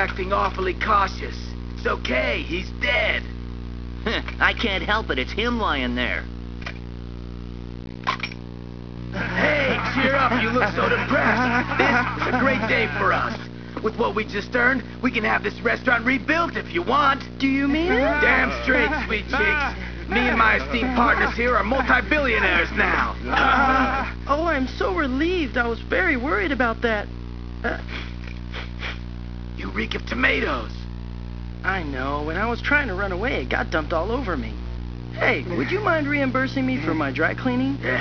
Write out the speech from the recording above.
acting awfully cautious. It's okay, he's dead. I can't help it, it's him lying there. Hey, cheer up, you look so depressed. This is a great day for us. With what we just earned, we can have this restaurant rebuilt if you want. Do you mean it? Damn straight, sweet cheeks. Me and my esteemed partners here are multi-billionaires now. Oh, I'm so relieved. I was very worried about that. You reek of tomatoes. I know. When I was trying to run away, it got dumped all over me. Hey, would you mind reimbursing me for my dry cleaning?